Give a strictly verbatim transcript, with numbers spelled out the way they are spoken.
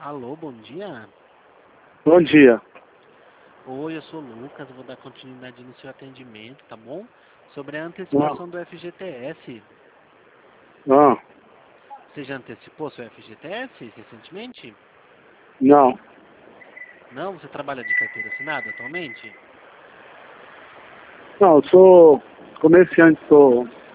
Alô, bom dia. Bom dia. Oi, eu sou o Lucas, eu vou dar continuidade no seu atendimento, tá bom? Sobre a Ah, antecipação do F G T S. ah, Você já antecipou seu F G T S recentemente? não. Não? Você trabalha de carteira assinada atualmente? Não, eu sou comerciante, sou